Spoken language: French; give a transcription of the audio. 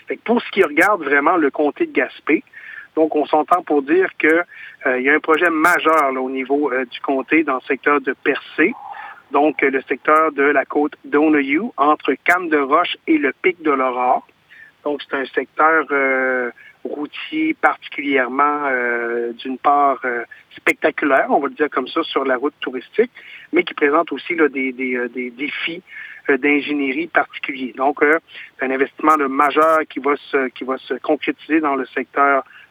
Fait que pour ce qui regarde vraiment le comté de Gaspé, donc on s'entend pour dire que il y a un projet majeur là, au niveau du comté dans le secteur de Percé, donc le secteur de la côte d'Onayou, entre Canne-de-Roche et le pic de l'Aurore. Donc c'est un secteur routier particulièrement, d'une part, spectaculaire, on va le dire comme ça, sur la route touristique, mais qui présente aussi là, des défis d'ingénierie particuliers. Donc, c'est un investissement majeur qui va se concrétiser dans le secteur